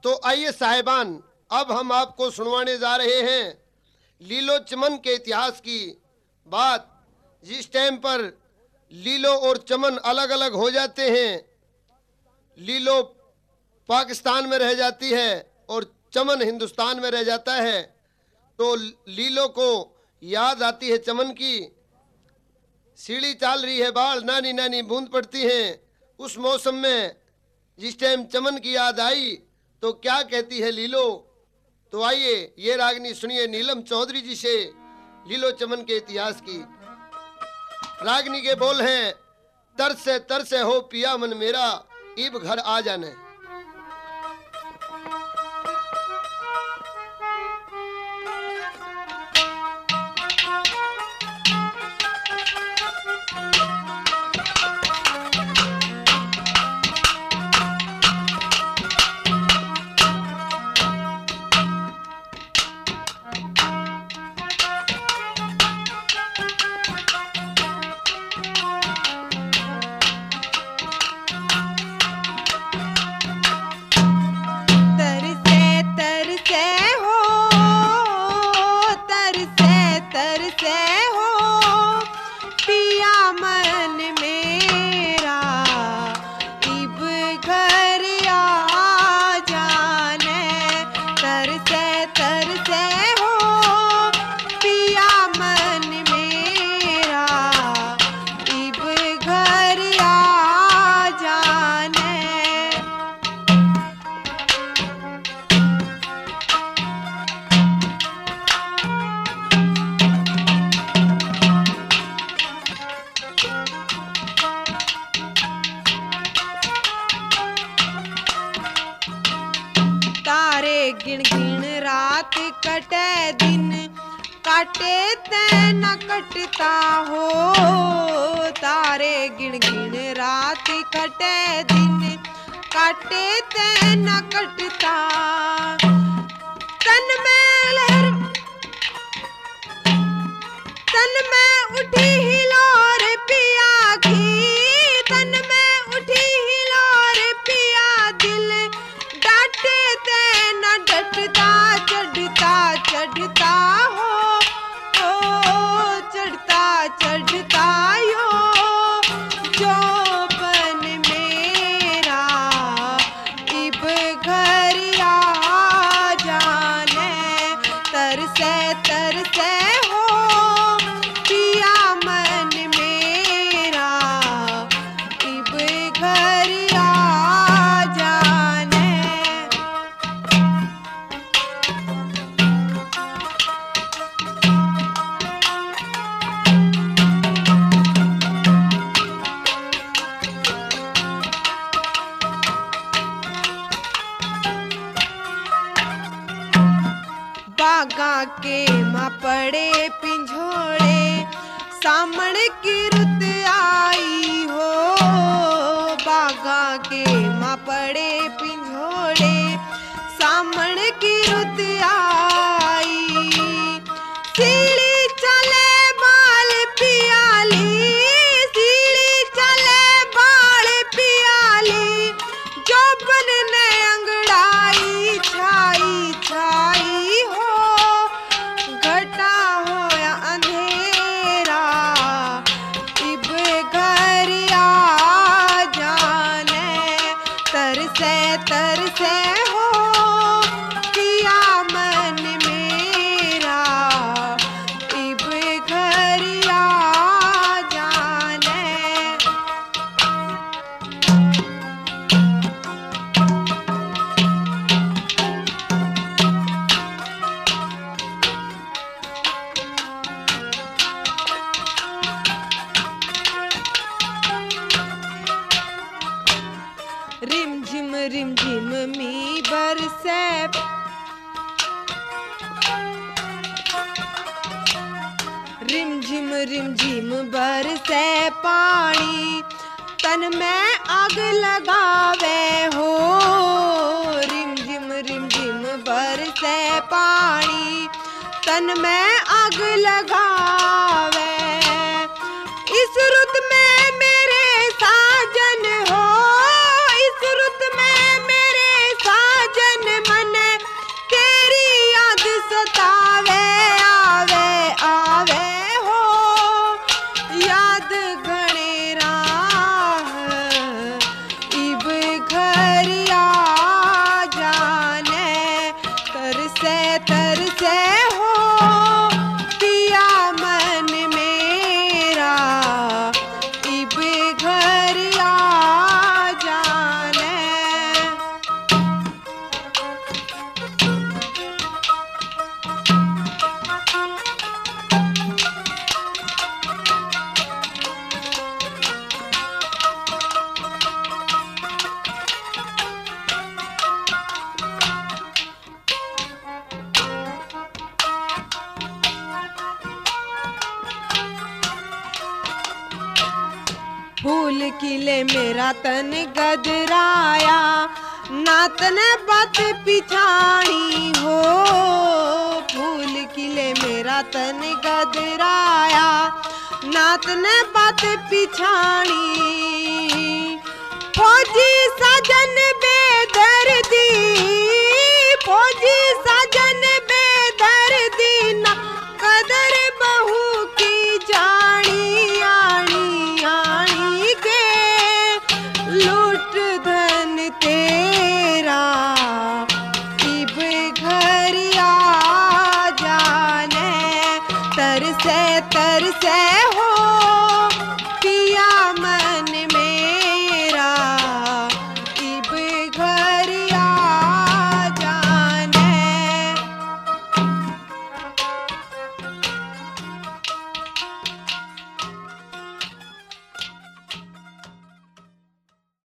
तो आइए साहिबान, अब हम आपको सुनवाने जा रहे हैं लीलो चमन के इतिहास की बात। जिस टाइम पर लीलो और चमन अलग अलग हो जाते हैं, लीलो पाकिस्तान में रह जाती है और चमन हिंदुस्तान में रह जाता है, तो लीलो को याद आती है चमन की। सीढ़ी चाल रही है बाढ़, नानी नानी बूंद पड़ती हैं। उस मौसम में जिस टाइम चमन की याद आई तो क्या कहती है लीलो। तो आइए ये रागनी सुनिए नीलम चौधरी जी से लीलो चमन के इतिहास की। रागनी के बोल हैं, तरसे हो पिया मन मेरा, इब घर आ जाने। गिण गिण रात कटे दिन, काटे ते न कटता हो। तारे गिण गिण रात कटे दिन, काटे ते न कटता। तन में लहर, तन में उठी हिलोर पिया की, तन में उठी हिलोर पिया। दिल डांटे ते न डटता, चढ़ता चढ़ता हो चढ़ता चढ़ता यो। जोबन मेरा इब घर आ जाने, तरसे तरसे हो पिया मन मेरा, इब घर आ जाने। बागा के माँ पड़े पिंजोड़े, सामण की रुत आई हो। बागा के माँ पड़े पिंजोड़े, सामण की रुत आई। सीढ़ी चले बाल पियाली, सीढ़ी चले बाल पियाली। जोबन ने अंगड़ाई छाई छाई हो, घटा हो या अंधेरा, इब घर आ जाने। तरसे तरसे हो पिया मन मेरा, इब घर आ जाने। रिम झिम मी बरसे, रिम झिम बरसे पानी, तन में आग लगावे हो। रिम झिम बरसे पानी, तन में आग लगावे। इस रुत में मेरे साजन हो, इस रुत में मेरे साजन खिले मेरा तन गदराया, नातन बात पिछाड़ी हो। फूल खिले मेरा तन गदराया, नातन बात पिछाड़ी। फौजी सजन बे